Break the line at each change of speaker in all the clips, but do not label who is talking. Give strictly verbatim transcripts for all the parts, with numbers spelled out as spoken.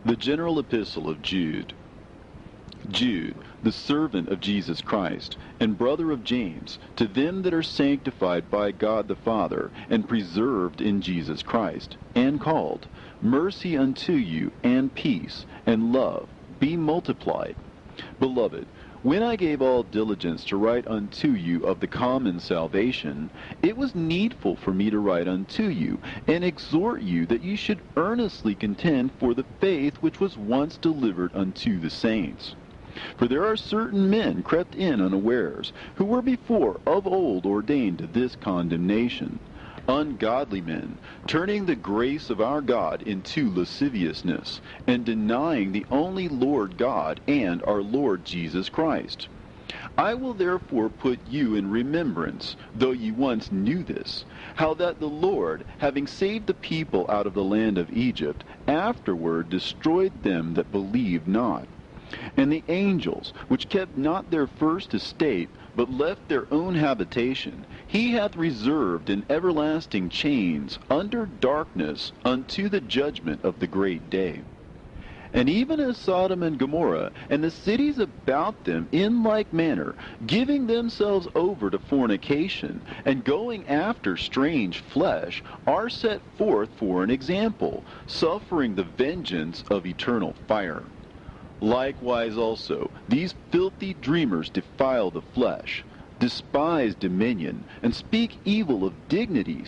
The General Epistle of Jude. Jude, the servant of Jesus Christ, and brother of James, to them that are sanctified by God the Father, and preserved in Jesus Christ, and called, mercy unto you, and peace, and love, be multiplied. Beloved, when I gave all diligence to write unto you of the common salvation, it was needful for me to write unto you, and exhort you that you should earnestly contend for the faith which was once delivered unto the saints. For there are certain men crept in unawares, who were before of old ordained to this condemnation, ungodly men, turning the grace of our God into lasciviousness, and denying the only Lord God and our Lord Jesus Christ. I will therefore put you in remembrance, though ye once knew this, how that the Lord, having saved the people out of the land of Egypt, afterward destroyed them that believed not. And the angels, which kept not their first estate, but left their own habitation, he hath reserved in everlasting chains under darkness unto the judgment of the great day. And even as Sodom and Gomorrah, and the cities about them in like manner, giving themselves over to fornication, and going after strange flesh, are set forth for an example, suffering the vengeance of eternal fire. Likewise also, these filthy dreamers defile the flesh, despise dominion, and speak evil of dignities.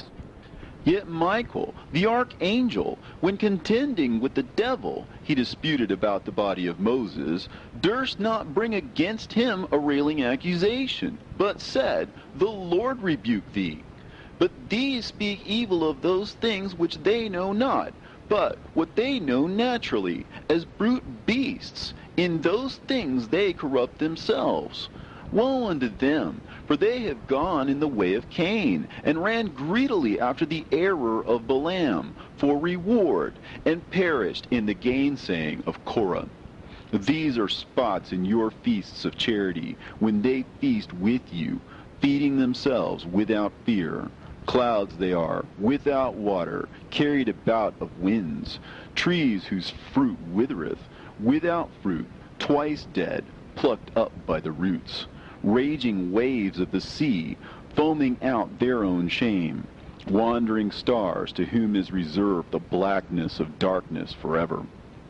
Yet Michael, the archangel, when contending with the devil, he disputed about the body of Moses, durst not bring against him a railing accusation, but said, The Lord rebuke thee. But these speak evil of those things which they know not, but what they know naturally, as brute beasts. In those things they corrupt themselves. Woe unto them, for they have gone in the way of Cain, and ran greedily after the error of Balaam, for reward, and perished in the gainsaying of Korah. These are spots in your feasts of charity, when they feast with you, feeding themselves without fear. Clouds they are, without water, carried about of winds, trees whose fruit withereth, without fruit, twice dead, plucked up by the roots, raging waves of the sea, foaming out their own shame, wandering stars to whom is reserved the blackness of darkness forever.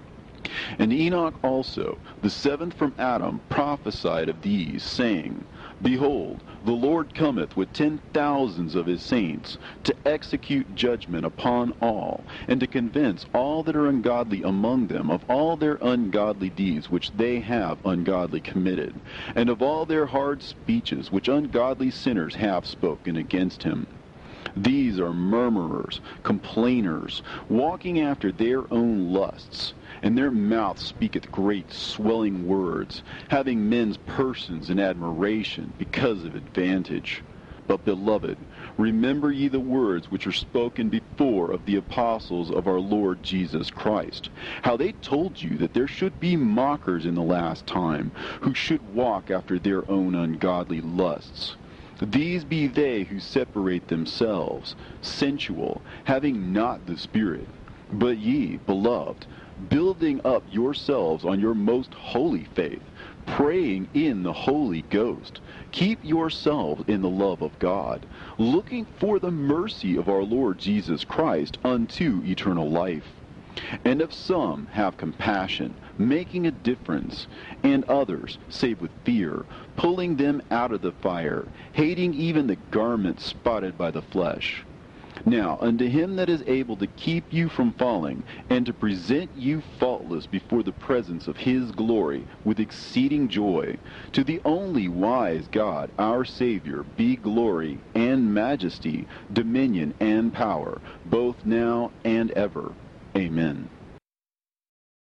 And Enoch also, the seventh from Adam, prophesied of these, saying, Behold, the Lord cometh with ten thousands of his saints, to execute judgment upon all, and to convince all that are ungodly among them of all their ungodly deeds which they have ungodly committed, and of all their hard speeches which ungodly sinners have spoken against him. These are murmurers, complainers, walking after their own lusts, and their mouth speaketh great swelling words, having men's persons in admiration because of advantage. But, beloved, remember ye the words which were spoken before of the apostles of our Lord Jesus Christ, how they told you that there should be mockers in the last time, who should walk after their own ungodly lusts. These be they who separate themselves, sensual, having not the Spirit. But ye, beloved, building up yourselves on your most holy faith, praying in the Holy Ghost, keep yourselves in the love of God, looking for the mercy of our Lord Jesus Christ unto eternal life. And of some have compassion, making a difference, and others save with fear, pulling them out of the fire, hating even the garment spotted by the flesh. Now unto him that is able to keep you from falling, and to present you faultless before the presence of his glory with exceeding joy, to the only wise God, our Savior, be glory and majesty, dominion and power, both now and ever. Amen.